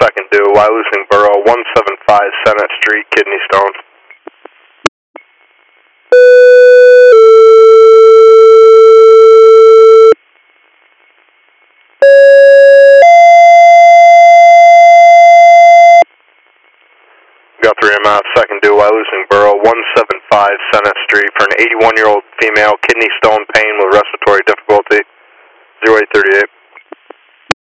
second due, Wyalusing Borough, 175 Senate Street, Kidney Stone. Got 3 MF, second due, Wyalusing Borough, 175 Senate Street for an 81-year-old female, kidney stone pain with respiratory difficulty, 0838.